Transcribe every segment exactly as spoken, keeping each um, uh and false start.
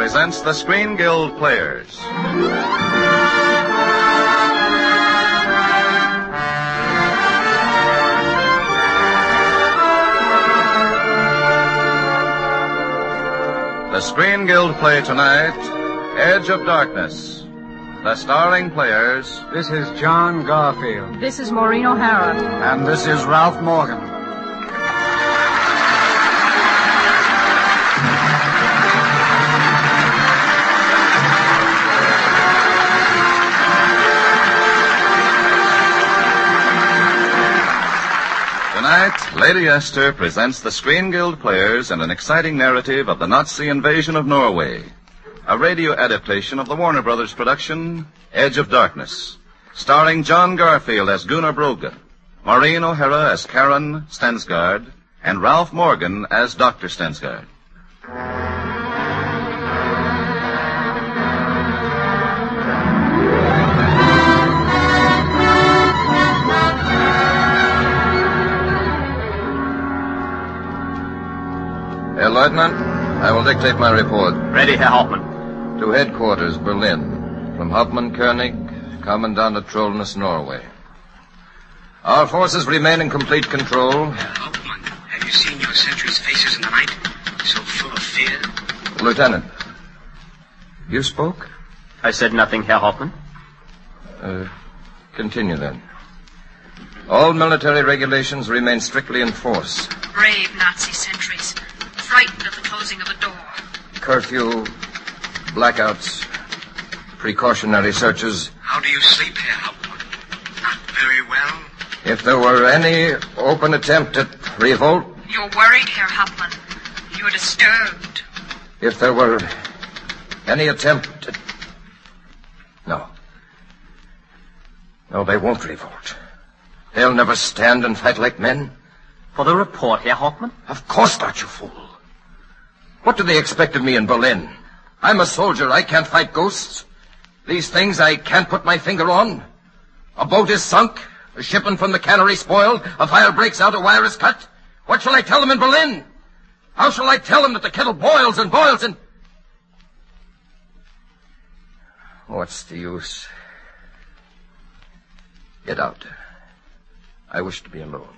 presents the Screen Guild Players. The Screen Guild play tonight, Edge of Darkness. The starring players... This is John Garfield. This is Maureen O'Hara. And this is Ralph Morgan. Tonight, Lady Esther presents the Screen Guild Players and an exciting narrative of the Nazi invasion of Norway. A radio adaptation of the Warner Brothers production, Edge of Darkness, starring John Garfield as Gunnar Brogge, Maureen O'Hara as Karen Stensgaard, and Ralph Morgan as Doctor Stensgaard. Herr Lieutenant, I will dictate my report. Ready, Herr Hauptmann. To headquarters, Berlin. From Hauptmann Koenig, Commandant of Trollness, Norway. Our forces remain in complete control. Herr Hauptmann, have you seen your sentries' faces in the night? So full of fear. Lieutenant, you spoke? I said nothing, Herr Hauptmann. Uh, continue then. All military regulations remain strictly in force. Brave Nazi sentries, frightened of the closing of a door. Curfew, blackouts, precautionary searches. How do you sleep, Herr Hauptmann? Not very well? If there were any open attempt at revolt... You're worried, Herr Hauptmann. You're disturbed. If there were any attempt at... No. No, they won't revolt. They'll never stand and fight like men. For the report, Herr Hauptmann? Of course not, you fool. What do they expect of me in Berlin? I'm a soldier. I can't fight ghosts. These things I can't put my finger on. A boat is sunk. A shipment from the Canary spoiled. A fire breaks out. A wire is cut. What shall I tell them in Berlin? How shall I tell them that the kettle boils and boils and... What's the use? Get out. I wish to be alone.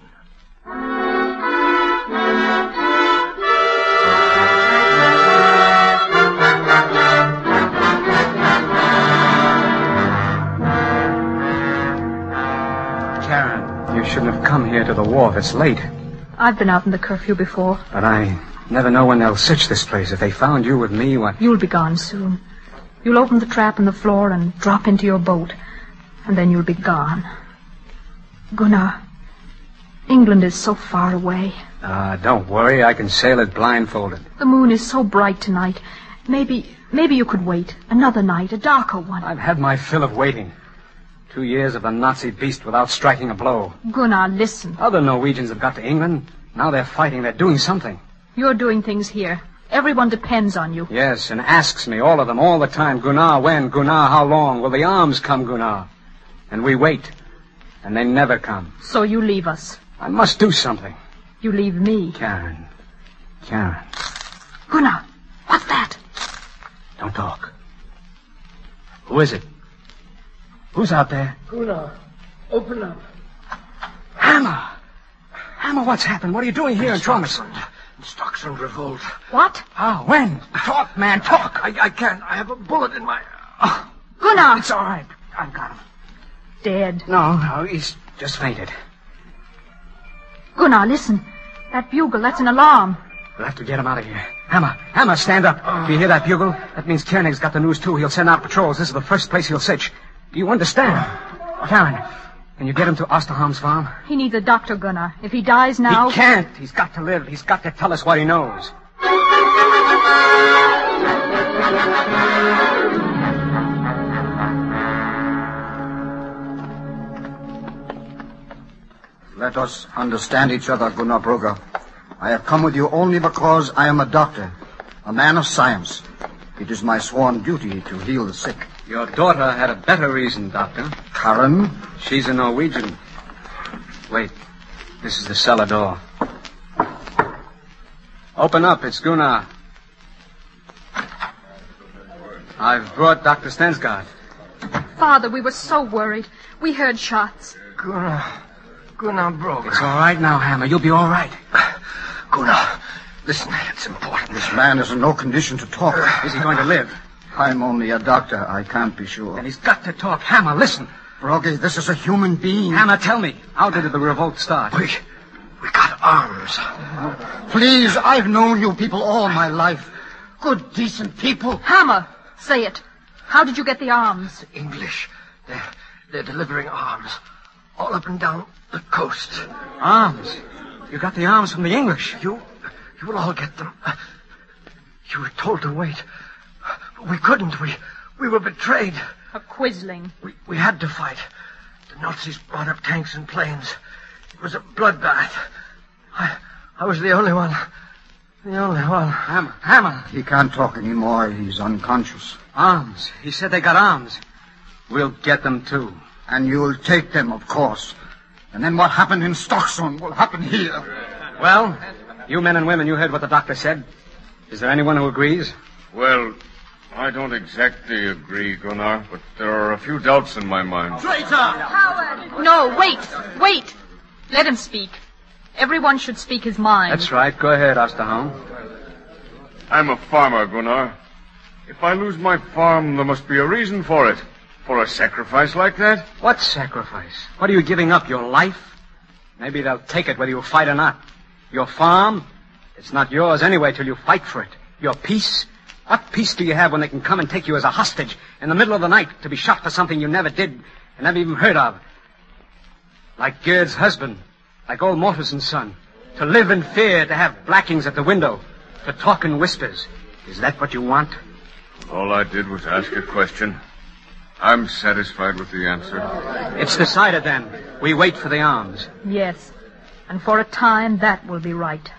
Karen, you shouldn't have come here to the wharf. It's late. I've been out in the curfew before. But I never know when they'll search this place. If they found you with me, what... You'll be gone soon. You'll open the trap in the floor and drop into your boat. And then you'll be gone. Gunnar, England is so far away. Ah, uh, don't worry. I can sail it blindfolded. The moon is so bright tonight. Maybe, maybe you could wait. Another night, a darker one. I've had my fill of waiting. Two years of the Nazi beast without striking a blow. Gunnar, listen. Other Norwegians have got to England. Now they're fighting. They're doing something. You're doing things here. Everyone depends on you. Yes, and asks me, all of them, all the time, Gunnar, when? Gunnar, how long? Will the arms come, Gunnar? And we wait. And they never come. So you leave us. I must do something. You leave me. Karen. Karen. Gunnar, what's that? Don't talk. Who is it? Who's out there? Gunnar, open up. Hammer! Hammer, what's happened? What are you doing here in Trollness? Stockson revolt. What? How? When? Talk, man, talk. I, I can't. I have a bullet in my... Oh, Gunnar! It's all right. I've got him. Dead. No, no, he's just fainted. Gunnar, listen. That bugle, that's an alarm. We'll have to get him out of here. Hammer, Hammer, stand up. Oh. Do you hear that bugle? That means Koenig's got the news, too. He'll send out patrols. This is the first place he'll search. Do you understand? Oh. Karen, can you get him to Osterholm's farm? He needs a doctor, Gunnar. If he dies now... He can't. He's got to live. He's got to tell us what he knows. Let us understand each other, Gunnar Brogge. I have come with you only because I am a doctor, a man of science. It is my sworn duty to heal the sick. Your daughter had a better reason, Doctor. Karen? She's a Norwegian. Wait. This is the cellar door. Open up. It's Gunnar. I've brought Doctor Stensgaard. Father, we were so worried. We heard shots. Gunnar. Gunnar Broga. It's all right now, Hammer. You'll be all right. Gunnar, listen, it's important. This man is in no condition to talk. Is he going to live? I'm only a doctor. I can't be sure. Then he's got to talk. Hammer, listen. Broggy, this is a human being. Hammer, tell me. How did the revolt start? We, we got arms. Please, I've known you people all my life. Good, decent people. Hammer, say it. How did you get the arms? The English. They're, they're delivering arms. All up and down the coast. Arms? You got the arms from the English? You, you will all get them. Uh, you were told to wait. But we couldn't. We, we were betrayed. A quisling. We, we had to fight. The Nazis brought up tanks and planes. It was a bloodbath. I, I was the only one. The only one. Hammer, Hammer. He can't talk anymore. He's unconscious. Arms. He said they got arms. We'll get them, too. And you'll take them, of course. And then what happened in Stockholm will happen here. Well, you men and women, you heard what the doctor said. Is there anyone who agrees? Well, I don't exactly agree, Gunnar, but there are a few doubts in my mind. Traitor! Howard! No, wait, wait. Let him speak. Everyone should speak his mind. That's right. Go ahead, Osterholm. I'm a farmer, Gunnar. If I lose my farm, there must be a reason for it. For a sacrifice like that? What sacrifice? What are you giving up, your life? Maybe they'll take it whether you fight or not. Your farm? It's not yours anyway till you fight for it. Your peace? What peace do you have when they can come and take you as a hostage in the middle of the night to be shot for something you never did and never even heard of? Like Gerd's husband, like old Mortison's son. To live in fear, to have blackings at the window, to talk in whispers. Is that what you want? All I did was ask a question. I'm satisfied with the answer. It's decided, then. We wait for the arms. Yes. And for a time, that will be right.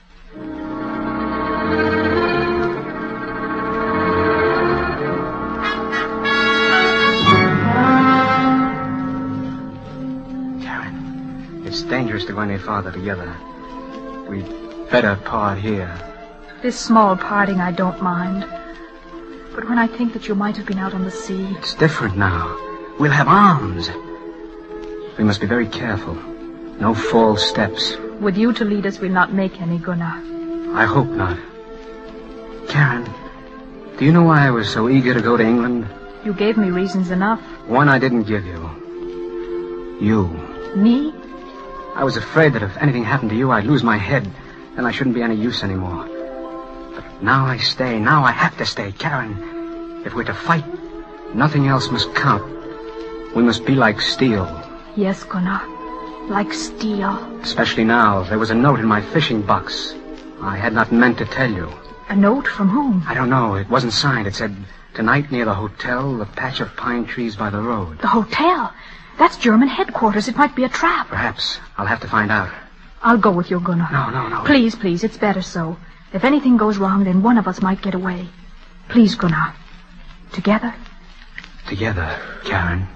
Karen, it's dangerous to go any farther together. We'd better part here. This small parting I don't mind. But when I think that you might have been out on the sea... It's different now. We'll have arms. We must be very careful. No false steps. With you to lead us, we'll not make any, Gunnar. I hope not. Karen, do you know why I was so eager to go to England? You gave me reasons enough. One I didn't give you. You. Me? I was afraid that if anything happened to you, I'd lose my head. Then I shouldn't be any use anymore. But now I stay. Now I have to stay. Karen, if we're to fight, nothing else must count. We must be like steel. Yes, Gunnar. Like steel. Especially now. There was a note in my fishing box. I had not meant to tell you. A note from whom? I don't know. It wasn't signed. It said, tonight near the hotel, the patch of pine trees by the road. The hotel? That's German headquarters. It might be a trap. Perhaps. I'll have to find out. I'll go with you, Gunnar. No, no, no. Please, please. It's better so. If anything goes wrong, then one of us might get away. Please, Gunnar. Together? Together, Karen.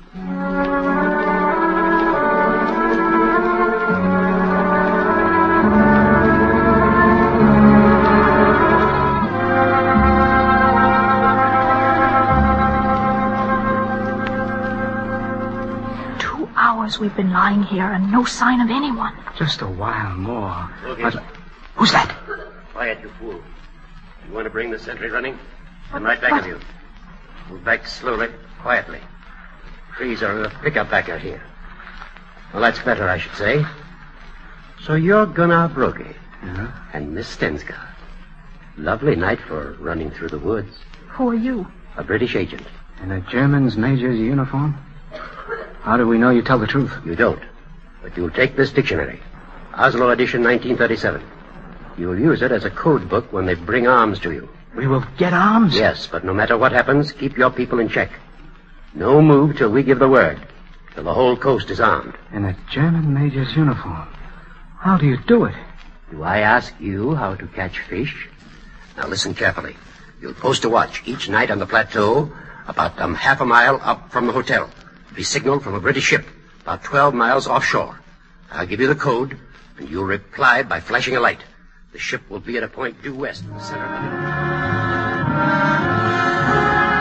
Two hours we've been lying here and no sign of anyone. Just a while more. Okay. But, who's that? Quiet, you fool. You want to bring the sentry running? I'm right back What? of you. Move back slowly, quietly. Trees are a pickup back out here. Well, that's better, I should say. So you're Gunnar Brogge. Yeah? And Miss Stensgaard. Lovely night for running through the woods. Who are you? A British agent. In a German's major's uniform? How do we know you tell the truth? You don't. But you'll take this dictionary. Oslo edition nineteen thirty-seven. You'll use it as a code book when they bring arms to you. We will get arms? Yes, but no matter what happens, keep your people in check. No move till we give the word. Till the whole coast is armed. In a German major's uniform. How do you do it? Do I ask you how to catch fish? Now listen carefully. You'll post a watch each night on the plateau, about um, half a mile up from the hotel. Be signaled from a British ship, about twelve miles offshore. I'll give you the code, and you'll reply by flashing a light. The ship will be at a point due west of the center of the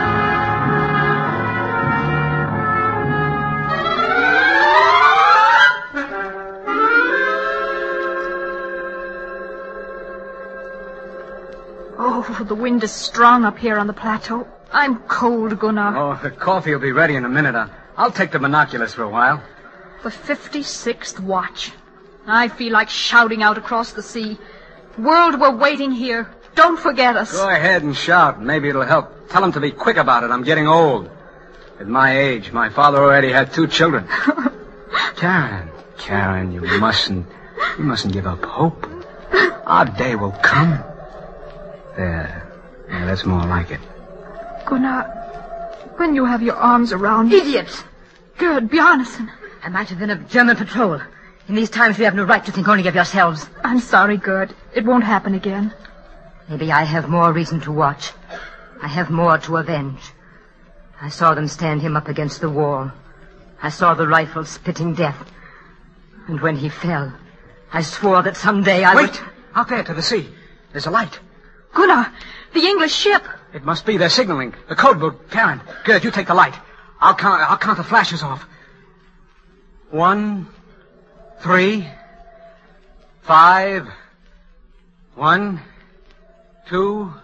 the wind is strong up here on the plateau. I'm cold, Gunnar. Oh, the coffee will be ready in a minute. I'll, I'll take the binoculars for a while. The fifty-sixth watch. I feel like shouting out across the sea. World, we're waiting here. Don't forget us. Go ahead and shout. Maybe it'll help. Tell them to be quick about it. I'm getting old. At my age, my father already had two children. Karen, Karen, you mustn't, you mustn't give up hope. Our day will come. There. Yeah, that's more like it. Gunnar, when you have your arms around me... Idiots! Gerd, Bjarnason. I might have been a German patrol. In these times, we have no right to think only of yourselves. I'm sorry, Gerd. It won't happen again. Maybe I have more reason to watch. I have more to avenge. I saw them stand him up against the wall. I saw the rifle spitting death. And when he fell, I swore that someday I Wait! would... Out there to the sea. There's a light. Gunnar, the English ship. It must be. They're signaling. The code boat. Karen, Gerd, you take the light. I'll count, I'll count the flashes off. One, three, five, one, two,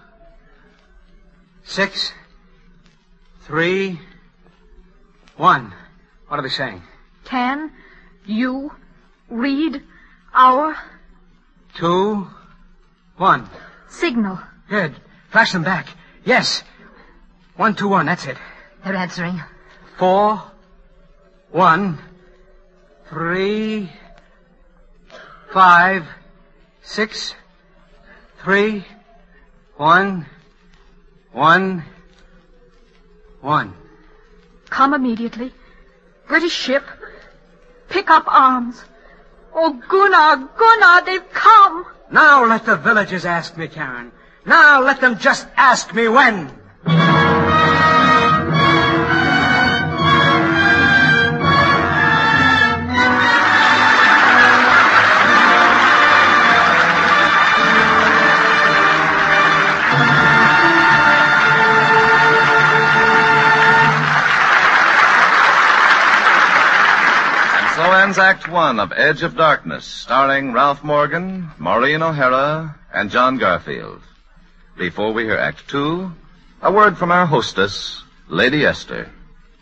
six, three, one. What are they saying? Can you read our... Two, one. Signal. Good. Flash them back. Yes. One, two, one. That's it. They're answering. Four, one, three, five, six, three, one, one, one. Come immediately. British ship. Pick up arms. Oh, Gunnar, Gunnar, they've come. Now let the villagers ask me, Karen. Now let them just ask me when. So ends Act One of Edge of Darkness, starring Ralph Morgan, Maureen O'Hara, and John Garfield. Before we hear Act Two, a word from our hostess, Lady Esther.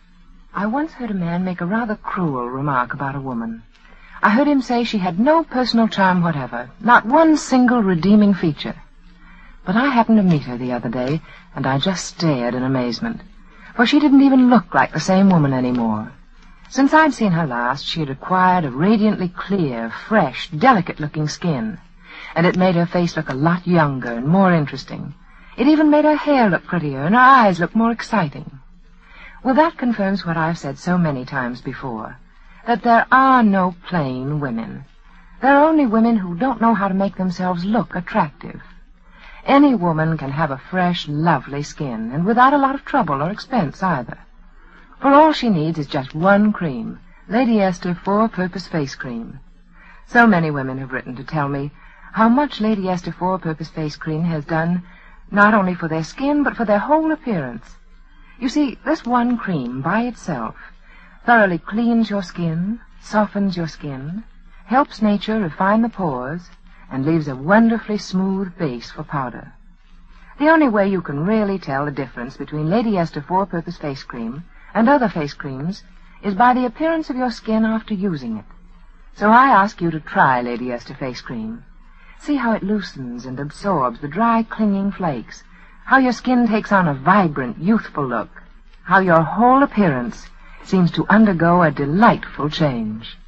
I once heard a man make a rather cruel remark about a woman. I heard him say she had no personal charm whatever, not one single redeeming feature. But I happened to meet her the other day, and I just stared in amazement, for she didn't even look like the same woman anymore. Since I'd seen her last, she had acquired a radiantly clear, fresh, delicate-looking skin, and it made her face look a lot younger and more interesting. It even made her hair look prettier and her eyes look more exciting. Well, that confirms what I've said so many times before, that there are no plain women. There are only women who don't know how to make themselves look attractive. Any woman can have a fresh, lovely skin, and without a lot of trouble or expense either. For all she needs is just one cream, Lady Esther Four-Purpose Face Cream. So many women have written to tell me how much Lady Esther Four-Purpose Face Cream has done, not only for their skin, but for their whole appearance. You see, this one cream by itself thoroughly cleans your skin, softens your skin, helps nature refine the pores, and leaves a wonderfully smooth base for powder. The only way you can really tell the difference between Lady Esther Four-Purpose Face Cream and other face creams is by the appearance of your skin after using it. So I ask you to try Lady Esther Face Cream. See how it loosens and absorbs the dry, clinging flakes, how your skin takes on a vibrant, youthful look, how your whole appearance seems to undergo a delightful change.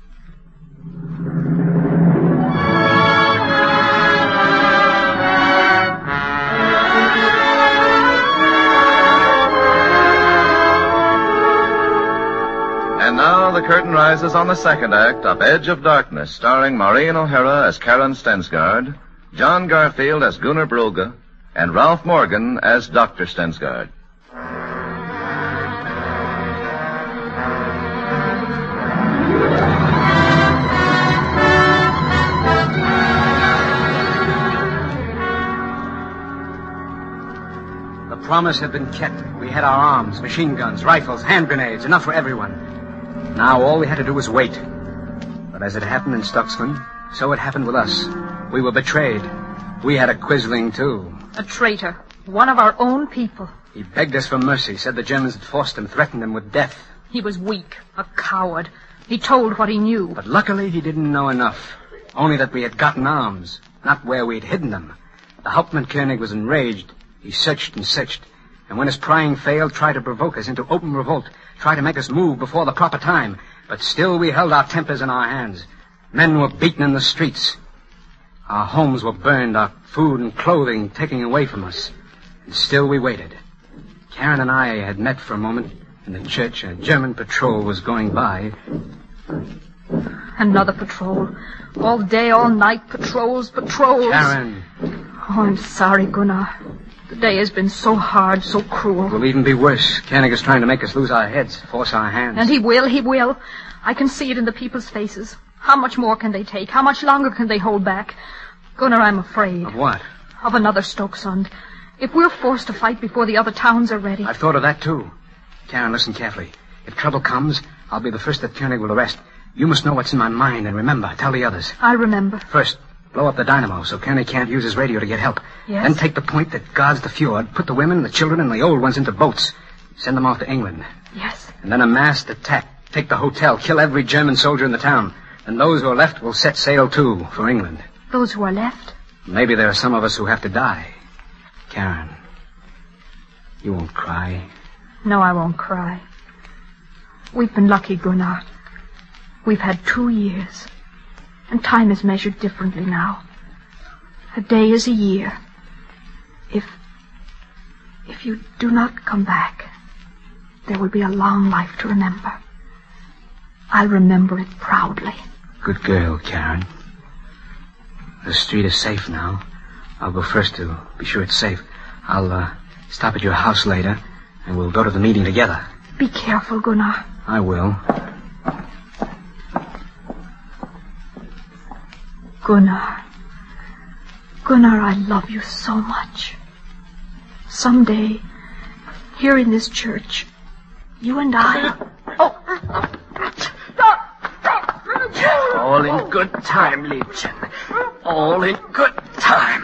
And now the curtain rises on the second act of Edge of Darkness, starring Maureen O'Hara as Karen Stensgaard, John Garfield as Gunnar Brugge, and Ralph Morgan as Doctor Stensgaard. The promise had been kept. We had our arms, machine guns, rifles, hand grenades, enough for everyone. Now all we had to do was wait. But as it happened in Stuxman, so it happened with us. We were betrayed. We had a quisling, too. A traitor. One of our own people. He begged us for mercy, said the Germans had forced him, threatened him with death. He was weak, a coward. He told what he knew. But luckily he didn't know enough. Only that we had gotten arms, not where we'd hidden them. The Hauptmann Koenig was enraged. He searched and searched. And when his prying failed, tried to provoke us into open revolt, tried to make us move before the proper time. But still we held our tempers in our hands. Men were beaten in the streets. Our homes were burned, our food and clothing taken away from us. And still we waited. Karen and I had met for a moment in the church. A German patrol was going by. Another patrol. All day, all night, patrols, patrols. Karen. Oh, I'm sorry, Gunnar. The day has been so hard, so cruel. It will even be worse. Koenig is trying to make us lose our heads, force our hands. And he will, he will. I can see it in the people's faces. How much more can they take? How much longer can they hold back? Gunnar, I'm afraid. Of what? Of another Stokesund. If we're forced to fight before the other towns are ready. I've thought of that, too. Karen, listen carefully. If trouble comes, I'll be the first that Koenig will arrest. You must know what's in my mind, and remember, tell the others. I remember. First, blow up the dynamo so Koenig can't use his radio to get help. Yes? Then take the point that guards the fjord, put the women, the children, and the old ones into boats. Send them off to England. Yes. And then a massed attack. Take the hotel, kill every German soldier in the town. And those who are left will set sail, too, for England. Those who are left? Maybe there are some of us who have to die. Karen, you won't cry. No, I won't cry. We've been lucky, Gunnar. We've had two years. And time is measured differently now. A day is a year. If... If you do not come back, there will be a long life to remember. I'll remember it proudly. Good girl, Karen. The street is safe now. I'll go first to be sure it's safe. I'll uh, stop at your house later, and we'll go to the meeting together. Be careful, Gunnar. I will. Gunnar. Gunnar, I love you so much. Someday, here in this church, you and I... Oh! All in good time, Liebchen. All in good time.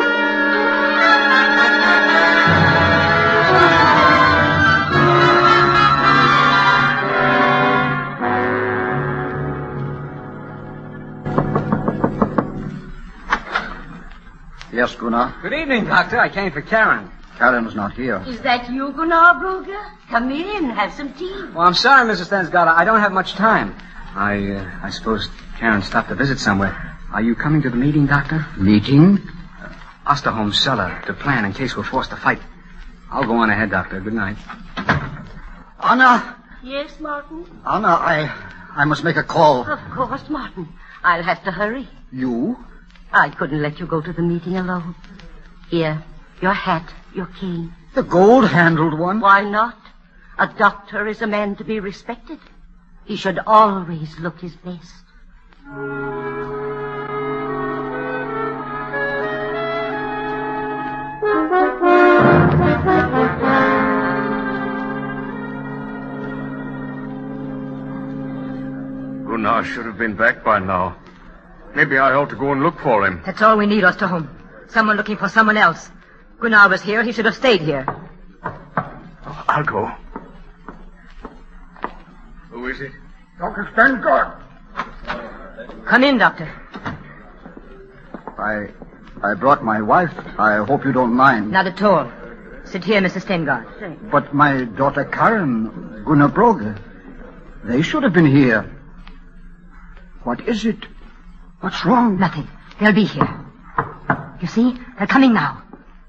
Yes, Gunnar. Good evening, Doctor. I came for Karen. Karen's not here. Is that you, Gunnar Brugge? Come in, have some tea. Well, I'm sorry, Missus Stensgaard. I don't have much time. I, uh, I suppose Karen stopped to visit somewhere. Are you coming to the meeting, Doctor? Meeting? Uh, Osterholm's cellar to plan in case we're forced to fight. I'll go on ahead, Doctor. Good night. Anna! Yes, Martin? Anna, I... I must make a call. Of course, Martin. I'll have to hurry. You? I couldn't let you go to the meeting alone. Here, your hat, your cane. The gold-handled one? Why not? A doctor is a man to be respected. He should always look his best. Gunnar should have been back by now. Maybe I ought to go and look for him. That's all we need, Osterholm. Someone looking for someone else. Gunnar was here. He should have stayed here. Oh, I'll go. Who is it? Doctor Stensgaard. Come in, Doctor. I... I brought my wife. I hope you don't mind. Not at all. Sit here, Missus Stengard. But my daughter Karen, Gunnar Brugge, they should have been here. What is it? What's wrong? Nothing. They'll be here. You see? They're coming now.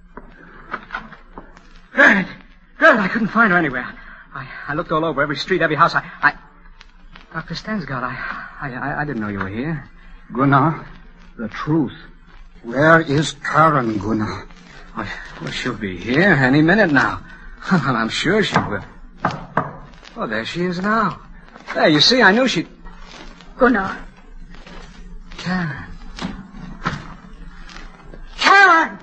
Good. Good. I couldn't find her anywhere. I, I looked all over, every street, every house. I... I... Doctor Stensgaard, I, I... I didn't know you were here. Gunnar, the truth. Where is Karen, Gunnar? Well, well, she'll be here any minute now. I'm sure she will. Oh, there she is now. There, you see, I knew she'd... Gunnar. Karen. Karen!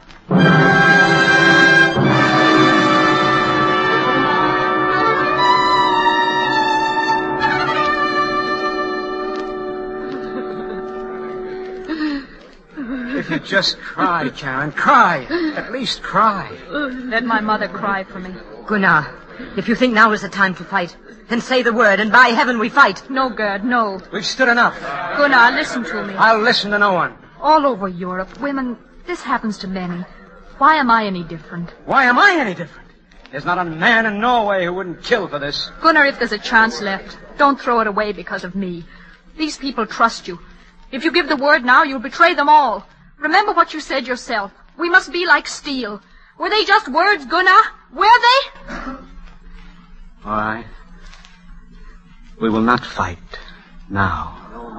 If you it. Just cry, Karen. Cry. At least cry. Let my mother cry for me. Gunnar, if you think now is the time to fight, then say the word, and by heaven we fight. No, Gerd, no. We've stood enough. Gunnar, listen to me. I'll listen to no one. All over Europe, women, this happens to many. Why am I any different? Why am I any different? There's not a man in Norway who wouldn't kill for this. Gunnar, if there's a chance left, don't throw it away because of me. These people trust you. If you give the word now, you'll betray them all. Remember what you said yourself. We must be like steel. Were they just words, Gunnar? Were they? All right. We will not fight now.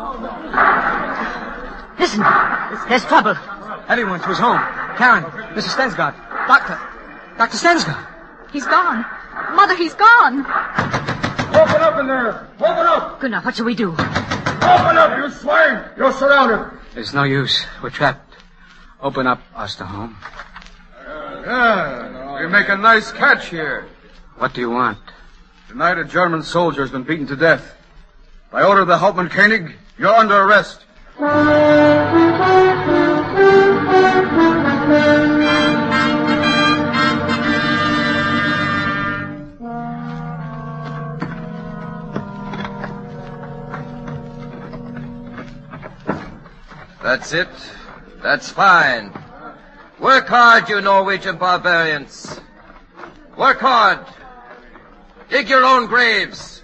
Listen, there's trouble. Everyone to his home. Karen, Missus Stensgaard, Doctor, Doctor Stensgaard. He's gone. Mother, he's gone. Open up in there. Open up. Gunnar, what shall we do? Open up, you swine. You're surrounded. There's no use. We're trapped. Open up, Osterholm. Yeah, we make a nice catch here. What do you want? Tonight a German soldier has been beaten to death. By order of the Hauptmann Koenig, you're under arrest. That's it. That's fine. Work hard, you Norwegian barbarians. Work hard. Dig your own graves.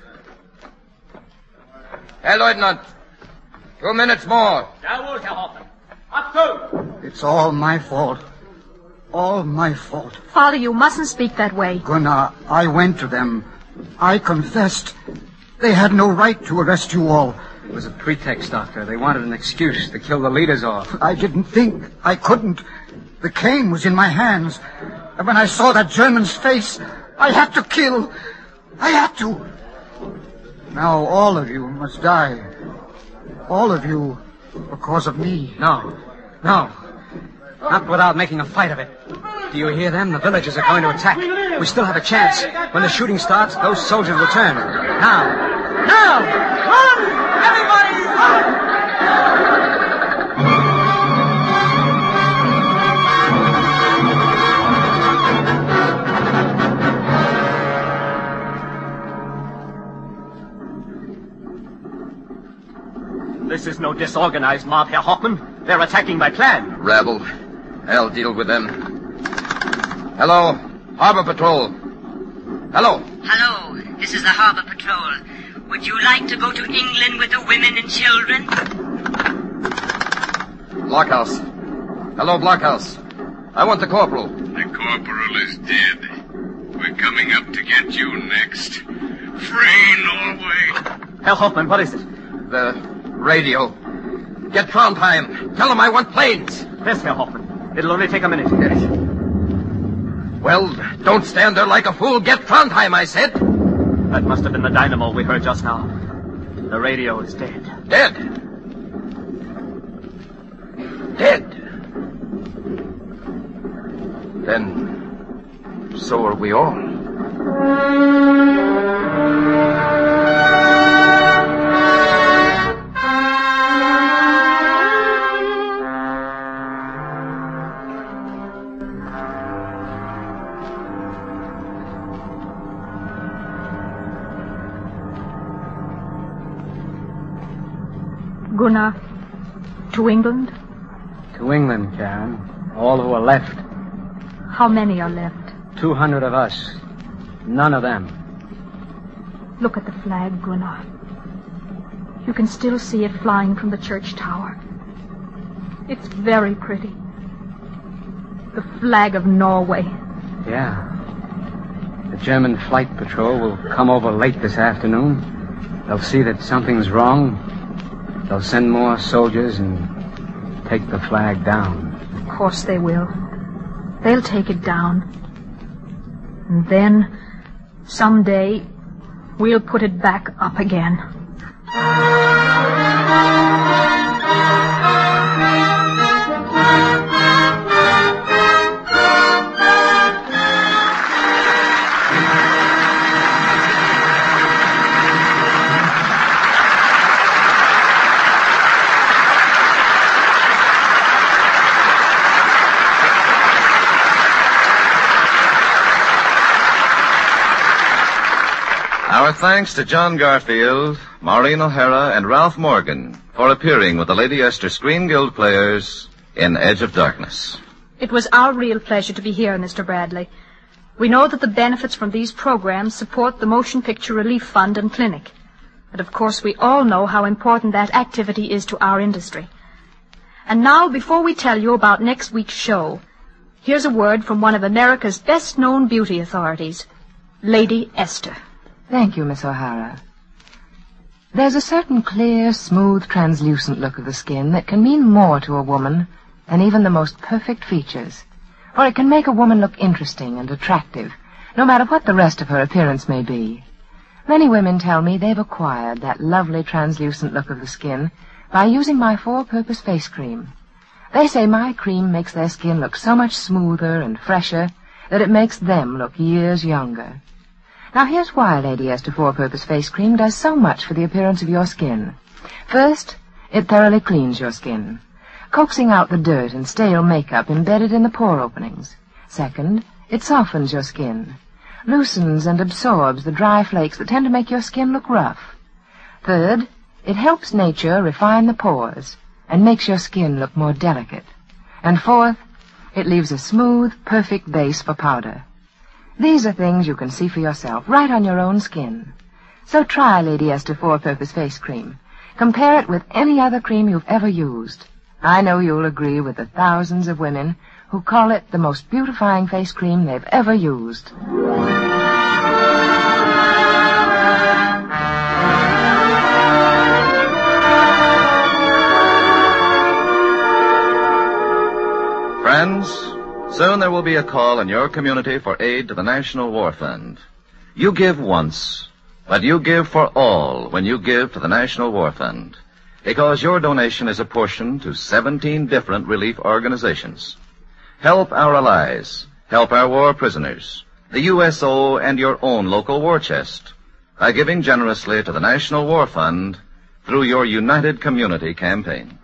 Herr Lieutenant, two minutes more. Jawohl, Herr Hoffmann. Up to! It's all my fault. All my fault. Father, you mustn't speak that way. Gunnar, I went to them. I confessed. They had no right to arrest you all. It was a pretext, Doctor. They wanted an excuse to kill the leaders off. I didn't think. I couldn't. The cane was in my hands. And when I saw that German's face, I had to kill. I had to. Now all of you must die. All of you because of me. No. No. Not without making a fight of it. Do you hear them? The villagers are going to attack. We still have a chance. When the shooting starts, those soldiers will turn. Now. Now! Run! Everybody, run! This is no disorganized mob, Herr Hoffmann. They're attacking by plan. Rabble. I'll deal with them. Hello, Harbor Patrol. Hello. Hello, this is the Harbor Patrol. Would you like to go to England with the women and children? Blockhouse. Hello, Blockhouse. I want the corporal. The corporal is dead. We're coming up to get you next. Free Norway. Herr Hoffmann, what is it? The radio. Get Trondheim. Tell him I want planes. Yes, Herr Hoffmann. It'll only take a minute. Yes. Well, don't stand there like a fool. Get Trondheim, I said. That must have been the dynamo we heard just now. The radio is dead. Dead? Dead? Then, so are we all. Gunnar, to England? To England, Karen. All who are left. How many are left? Two hundred of us. None of them. Look at the flag, Gunnar. You can still see it flying from the church tower. It's very pretty. The flag of Norway. Yeah. The German flight patrol will come over late this afternoon. They'll see that something's wrong. They'll send more soldiers and take the flag down. Of course they will. They'll take it down. And then, someday, we'll put it back up again. Our thanks to John Garfield, Maureen O'Hara, and Ralph Morgan for appearing with the Lady Esther Screen Guild players in Edge of Darkness. It was our real pleasure to be here, Mister Bradley. We know that the benefits from these programs support the Motion Picture Relief Fund and Clinic. And of course, we all know how important that activity is to our industry. And now, before we tell you about next week's show, here's a word from one of America's best-known beauty authorities, Lady Esther. Thank you, Miss O'Hara. There's a certain clear, smooth, translucent look of the skin that can mean more to a woman than even the most perfect features. For it can make a woman look interesting and attractive, no matter what the rest of her appearance may be. Many women tell me they've acquired that lovely translucent look of the skin by using my four-purpose face cream. They say my cream makes their skin look so much smoother and fresher that it makes them look years younger. Now here's why Lady Esther Four-Purpose Face Cream does so much for the appearance of your skin. First, it thoroughly cleans your skin, coaxing out the dirt and stale makeup embedded in the pore openings. Second, it softens your skin, loosens and absorbs the dry flakes that tend to make your skin look rough. Third, it helps nature refine the pores and makes your skin look more delicate. And fourth, it leaves a smooth, perfect base for powder. These are things you can see for yourself, right on your own skin. So try Lady Esther Four-Purpose Face Cream. Compare it with any other cream you've ever used. I know you'll agree with the thousands of women who call it the most beautifying face cream they've ever used. Friends, soon there will be a call in your community for aid to the National War Fund. You give once, but you give for all when you give to the National War Fund, because your donation is apportioned to seventeen different relief organizations. Help our allies, help our war prisoners, the U S O, and your own local war chest by giving generously to the National War Fund through your United Community campaign.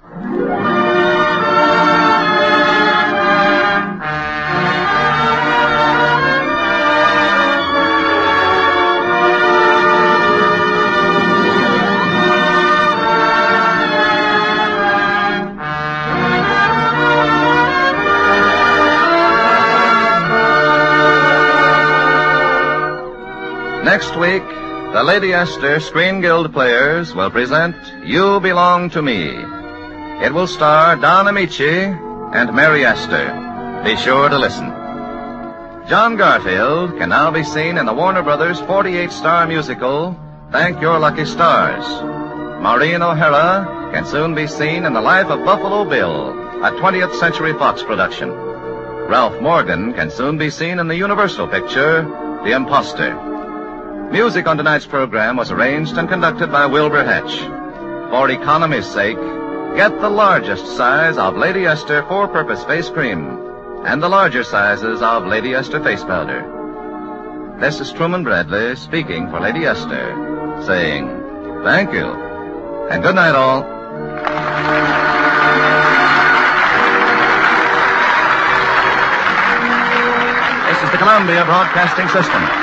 Next week, the Lady Esther Screen Guild players will present You Belong to Me. It will star Don Amici and Mary Esther. Be sure to listen. John Garfield can now be seen in the Warner Brothers forty-eight star musical, Thank Your Lucky Stars. Maureen O'Hara can soon be seen in The Life of Buffalo Bill, a twentieth Century Fox production. Ralph Morgan can soon be seen in the Universal picture, The Imposter. Music on tonight's program was arranged and conducted by Wilbur Hatch. For economy's sake, get the largest size of Lady Esther Four-Purpose Face Cream and the larger sizes of Lady Esther Face Powder. This is Truman Bradley speaking for Lady Esther, saying thank you and good night all. This is the Columbia Broadcasting System.